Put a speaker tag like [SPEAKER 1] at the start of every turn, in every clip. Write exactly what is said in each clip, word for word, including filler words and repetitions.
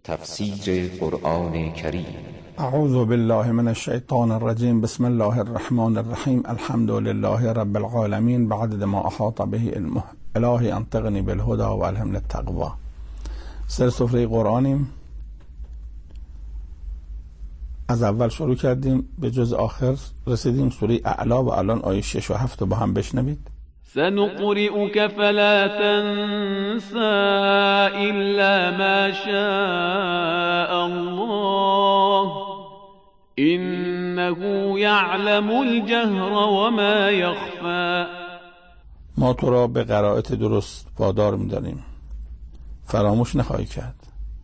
[SPEAKER 1] تفسیر قرآن کریم.
[SPEAKER 2] اعوذ بالله من الشیطان الرجیم. بسم الله الرحمن الرحیم. الحمد لله رب العالمین بعدد ما احاط به علمه. الهی انطقنی بالهدى و الهمنی التقوی. سر سفره قرآنیم، از اول شروع کردیم به جز آخر رسیدیم سوره اعلا و الان آیه شش و هفت رو با هم بشنوید.
[SPEAKER 3] سنقرئك فلا تنسى إلا ما شاء الله إنه يعلم الجهر وما يخفى.
[SPEAKER 2] ما تو را به قرائت درست وادار می‌داریم، فراموش نخواهی کرد.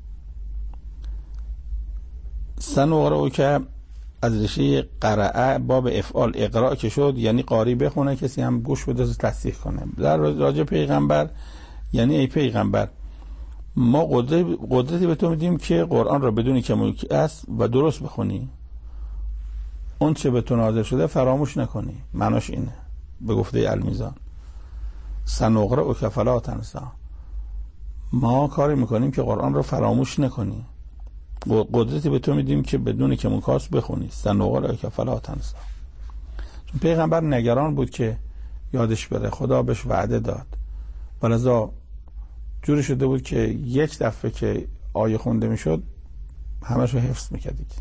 [SPEAKER 2] سنقرئک از ریشه قرأ باب افعال اقراء که شد، یعنی قاری بخونه، کسی هم گوش بده تصدیق کنه. در راجع پیغمبر یعنی ای پیغمبر ما قدرت قدرتی به تو میدیم که قرآن را بدونی که ملکی است و درست بخونی، اون چه به تو نازل شده فراموش نکنی. معناش اینه به گفته المیزان. سنقرئک فلا تنسی، ما کاری میکنیم که قرآن را فراموش نکنی، قدرتی به تو میدیم که بدون که مکاس بخونی. سنقرئک فلا تنسی. چون پیغمبر نگران بود که یادش بره، خدا بهش وعده داد، ولذا جوری شده بود که یک دفعه که آیه خونده میشد همش رو حفظ میکردید.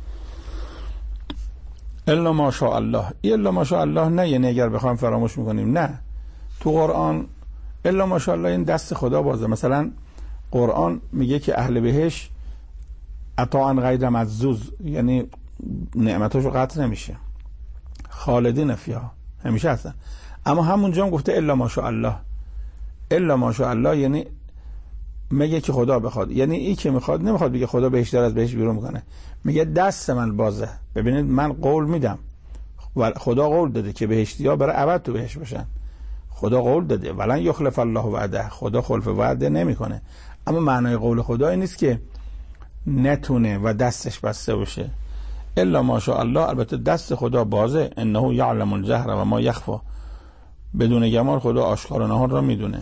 [SPEAKER 2] الا ماشاء الله. الا ماشاء الله نه یعنی اگر بخوایم فراموش میکنیم، نه. تو قرآن الا ماشاء الله این دست خدا بازه. مثلا قرآن میگه که اهل بهشت عطاء غیر مجزوز، یعنی نعمتاشو قطع نمیشه، خالدین فیها، همیشه هستن. اما همونجا هم گفته الا ماشاء الله. الا ماشاء الله یعنی میگه که خدا بخواد، یعنی این که میخواد نمیخواد بگه خدا بهش داره از بهش بیرون میکنه، میگه دست من بازه. ببینید من قول میدم و خدا قول داده که بهشتیا برای ابد تو بهش بشن. خدا قول داده ولن یخلف الله وعده، خدا خلف وعده نمیکنه. اما معنای قول خدا این نیست که نتونه و دستش بسته باشه. الا ماشاء الله البته دست خدا بازه. انه یعلم الجهر و ما یخفی، بدون گمان خدا آشکار و نهان را میدونه.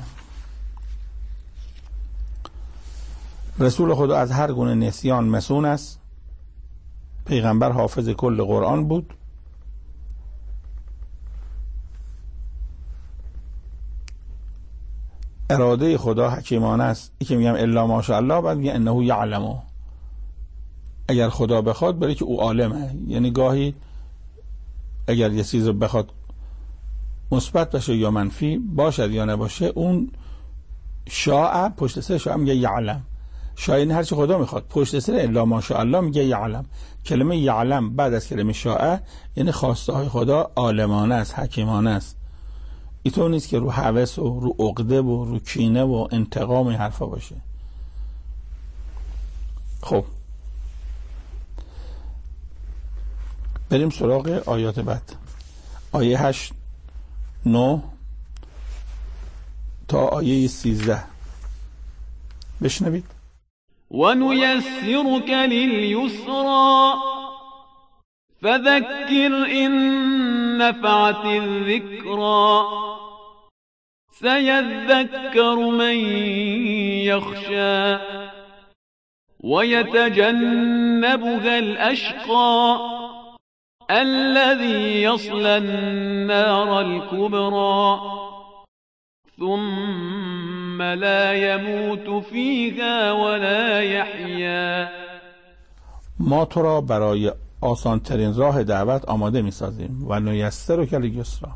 [SPEAKER 2] رسول خدا از هر گونه نسیان مسون است. پیغمبر حافظ کل قرآن بود. اراده خدا حکیمانه است. این که میگم الا ماشاء الله بعد میگه انه یعلم، اگر خدا بخواد، برای که او عالمه. یعنی گاهی اگر یه چیز بخواد مثبت باشه یا منفی باشد یا نباشه، اون شاء پشت سر شاء میگه یعلم. شاء این هر چی خدا میخواد، پشت سر الا ماشاء الله میگه یعلم. کلمه یعلم بعد از کلمه شاء یعنی خواسته های خدا عالمانه است، حکیمانه است. اینطور نیست که رو هوس و رو عقده و رو کینه و انتقام حرفا باشه. خب بریم سراغ آیات بعد. آیه هشت نه تا آیه سیزده بشنوید.
[SPEAKER 3] و نیسرک للیسرا فذکر ان نفعت الذکرا سیذکر من یخشی ویتجنبها الاشقی الذي يصلى النار الكبرى ثم لا يموت فيها ولا يحيا.
[SPEAKER 2] ما تو را برای آسان ترین راه دعوت آماده می سازیم و نیسرک للیسرا،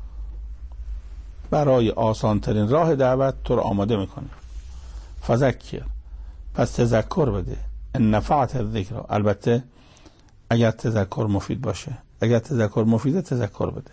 [SPEAKER 2] برای آسان ترین راه دعوت تو را آماده می کنیم. فذکر، پس تذکر بده. ان نفعت الذکر، البته اگر تذکر مفید باشه. اگر تذکر مفیده تذکر بده.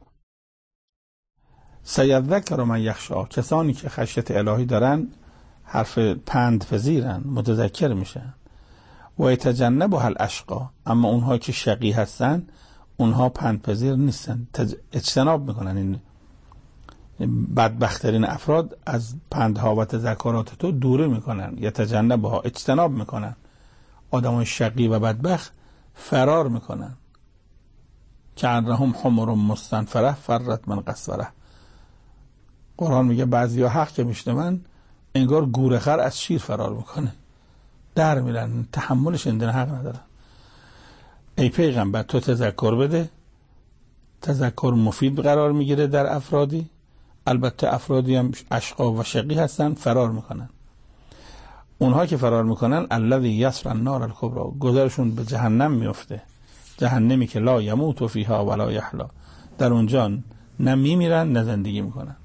[SPEAKER 2] سیذکر من یخشی، کسانی که خشیت الهی دارن حرف پند پذیرن، متذکر میشن. و یتجنبها الاشقی، اما اونها که شقی هستن اونها پند پذیر نیستن، تج... اجتناب میکنن. این بدبخترین افراد از پندها و تذکرات تو دوری میکنن. یتجنبها، اجتناب میکنن. آدمای شقی و بدبخت فرار میکنن. که انهم حمر مستنفره فرت من قسوره. قرآن میگه بعضی ها حق که میشنون انگار گورخر از شیر فرار میکنه. در میرن، تحمل شنیدن حق ندارن. ای پیغمبر تو تذکر بده. تذکر مفید قرار میگیره در افرادی، البته افرادی هم اشقا و شقی هستن، فرار میکنن. اونها که فرار میکنن الذی یصلی النار الکبری، گذرشون به جهنم میفته، جهنمی که لا یموت فیها ولا یحیا، در اونجا نه میمیرن نه زندگی میکنن.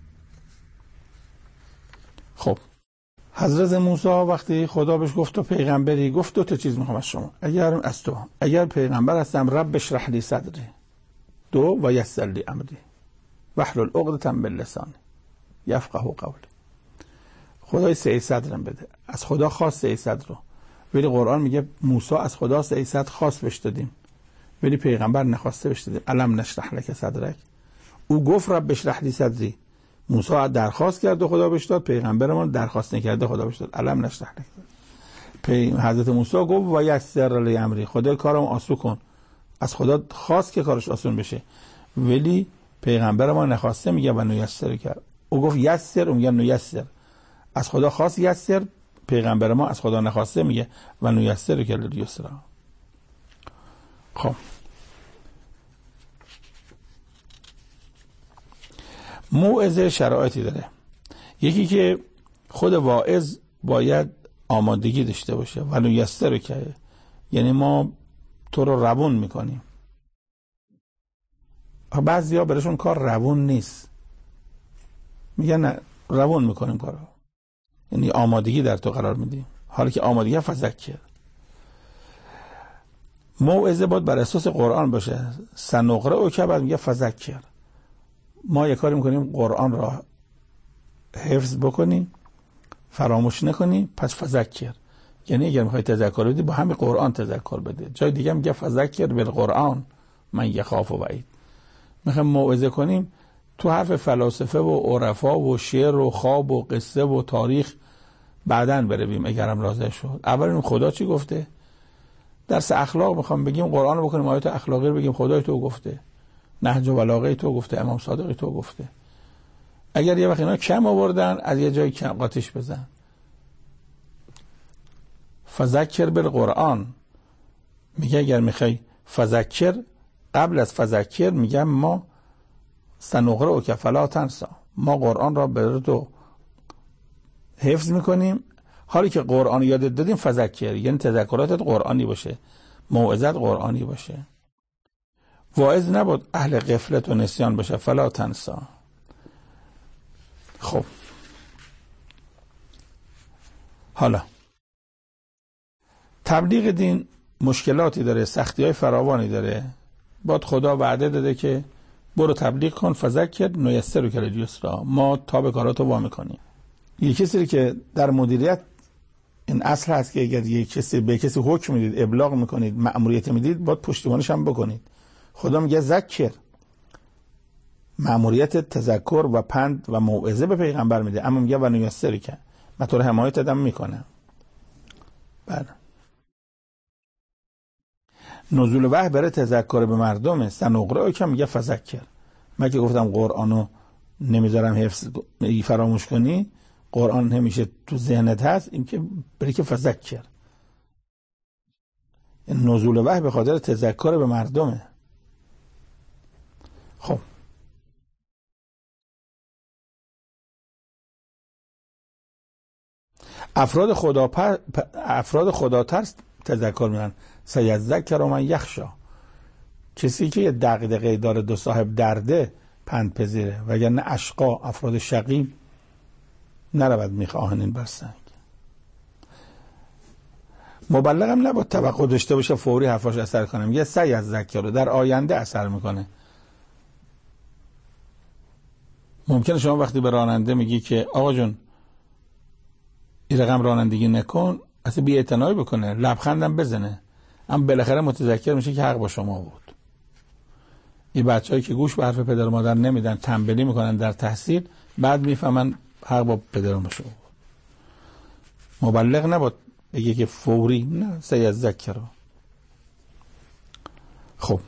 [SPEAKER 2] خب حضرت موسی وقتی خدا بهش گفت تو پیغمبری، گفت دو تا چیز میخوام از شما، اگر از تو اگر پیغمبر هستم رب اشرح لی صدری، دو و یسر لی امری واحلل عقدة من لسانی یفقهوا قولی. خدای سعی صدرم بده، از خدا خواست سعی صدر رو، ولی قرآن میگه موسی از خدا سعی صدر خواست بهش دادیم، ولی پیغمبر نخواسته بهش دادیم. الم نشرح لک صدرک، او گفت رب اشرح لی صدری، موسی درخواست کرد و خدا بهش داد، پیغمبرمون درخواست نکرده خدا بهش داد. الم نشرح لک صدرک. حضرت موسی گفت و یسر لی امری، خدا کارم آسون کن، از خدا خواست که کارش آسون بشه، ولی پیغمبر ما نخواسته، میگه و نیسر کرد. او گفت یسر، اون میگه نیسر. از خدا خواست یسر، پیغمبر ما از خدا نخواسته، میگه و نیسر کرد یسرا. خب موعظه شرایطی داره. یکی که خود واعظ باید آمادگی داشته باشه، و نیسر کرد یعنی ما تو رو روون میکنیم. بعضیا برشون کار روون نیست، میگن نه روون میکنیم کارو، یعنی آمادگی در تو قرار میدیم، حالا که آمادگی فذکر. موعظه باید بر اساس قرآن باشه. سنقرأ او که بعد میگه فذکر، ما یه کاری میکنیم قرآن را حفظ بکنیم، فراموش نکنیم، پس فذکر. یعنی اگر میخوای تذکر بدی با همین قرآن تذکر بده. جای دیگه میگه فذکر بالقرآن من یخاف وعید. میخوایم موعظه کنیم تو حرف فلاسفه و عرفا و شعر و خواب و قصه و تاریخ بعدن برویم اگرم لازم شد. اولین خدا چی گفته؟ درس اخلاق میخوام بگیم قرآن رو بکنیم، آیات اخلاقی رو بگیم خدای تو گفته، نهج و بلاغه تو گفته، امام صادق تو گفته. اگر یه وقت اینا کم آوردن از یه جای کم قاطیش بزن. فذکر بالقرآن میگه اگر میخوای فذکر، قبل از فذکر میگم ما سنقرأ که فلا تنسا، ما قرآن را به تو حفظ میکنیم، حالی که قرآن یادت دادیم فذکر، یعنی تذکراتت قرآنی باشه، موعظت قرآنی باشه. واعظ نبود اهل غفلت و نسیان باشه، فلا تنسا. خب حالا تبلیغ دین مشکلاتی داره، سختی های فراوانی داره. باید خدا وعده داده که برو تبلیغ کن، فذکر نیسر کرد یسرا، ما تا به کاراتو وا میکنیم. یه کسی که در مدیریت این اصل هست که اگر یک کسی به کسی حکم میدید، ابلاغ میکنید، مأموریت میدید، باید پشتیبانیش هم بکنید. خدا میگه ذکر، مأموریت تذکر و پند و موعظه به پیغمبر میده، اما میگه و نیسر کرد، من تو رو حمایت دادم میکنم. بله. نزول وحی برای تذکر به مردمه. سنقرأ که میگه فذکر، من که گفتم قرآنو نمیذارم حفظ فراموش کنی، قرآن همیشه تو ذهنت هست، این که برای که فذکر، نزول وحی به خاطر تذکر به مردمه. خب افراد خدا پر... افراد خدا ترس تذکر میدن. سیذکر من یخشا، کسی که یه دغدغه داره، دو صاحب درده پند پذیره، وگرنه اشقا، افراد شقی نرود میخ آهنین بر سنگ. مبلغم نباید توقع داشته باشه فوری حرفاش اثر کنه، میگه سیذکر رو در آینده اثر میکنه. ممکنه شما وقتی به راننده میگی که آقا جون این رقم رانندگی نکن، اصلا بی اعتنایی بکنه، لبخندم بزنه، اما بالاخره متذکر میشه که حق با شما بود. این بچه‌هایی که گوش به حرف پدر و مادر نمیدن، تنبلی میکنن در تحصیل، بعد میفهمن حق با پدر و مادر بود. مبلغ نباید بگه که فوری، نه، سیذکر. خب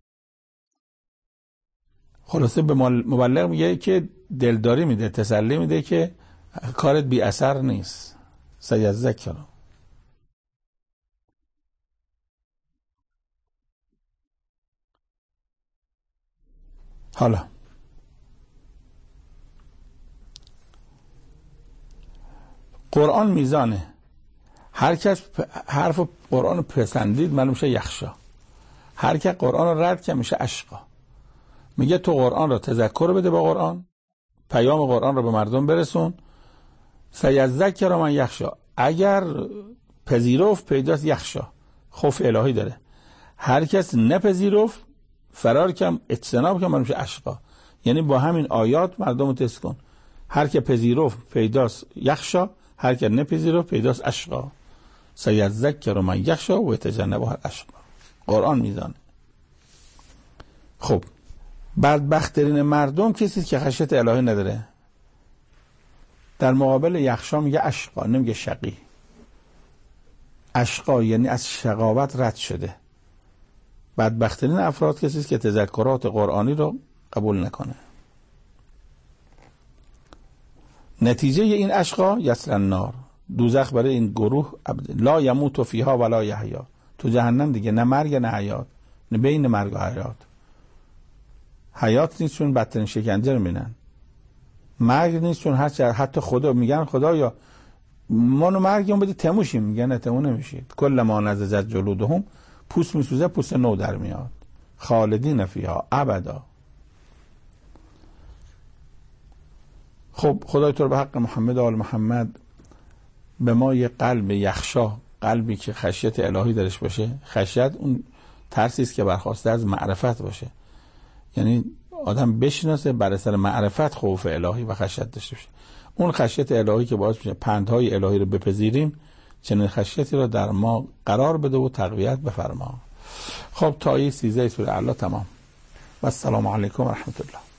[SPEAKER 2] خلاصه به مبلغ میگه که دلداری میده، تسلی میده که کارت بی اثر نیست. سیذکر. حالا قرآن میزانه، هر کس حرف قرآن رو پسندید معلوم میشه یخشا، هر کس قرآن رو رد که میشه اشقا. میگه تو قرآن رو تذکر بده، با قرآن پیام قرآن رو به مردم برسون. سیذکر من یخشا، اگر پذیرفت پیداست یخشا، خوف الهی داره. هر کس نپذیرفت فرار کم اجتناب کم معلوم میشه اشقا. یعنی با همین آیات مردم رو تست کن، هر که پذیرفت پیداست یخشا، هر که نپذیرفت پیداست اشقا. سیذکر من یخشا و یتجنبها الاشقا. قرآن میزانه. خب بدبخت‌ترین مردم کسی که خشیت الهی نداره. در مقابل یخشا میگه اشقا، نمیگه شقی. اشقا یعنی از شقاوت رد شده. بدبخت‌ترین افراد کسی که تذکرات قرآنی رو قبول نکنه. نتیجه این اشقا یصل النار، دوزخ برای این گروه لا یموت فیها ولا یحیا، تو جهنم دیگه نه مرگ نه حیات، نه بین مرگ و حیات. حیات نیست چون بدترین شکنجه رو میبینن، مرگ نیست چون هر حتی خدا میگن خدایا منو مرگم بدی تموشیم، میگن نه تمو نمیشید. کل ما نضجت جلودهم، پوست میسوزه پوست نو در میاد. خالدین فیها ابدا. خب خدای تو رو به حق محمد و آل محمد به ما یه قلب یخشا، قلبی که خشیت الهی درش باشه. خشیت اون ترسی است که برخواسته از معرفت باشه، یعنی آدم بشناسه بر اثر معرفت خوف الهی و خشیت داشته باشه. اون خشیت الهی که باعث میشه پندهای الهی رو بپذیریم، چنین خشیتی رو در ما قرار بده و تقویت بفرما. خب تا این سیزده سوره اعلی تمام و السلام علیکم و رحمت الله.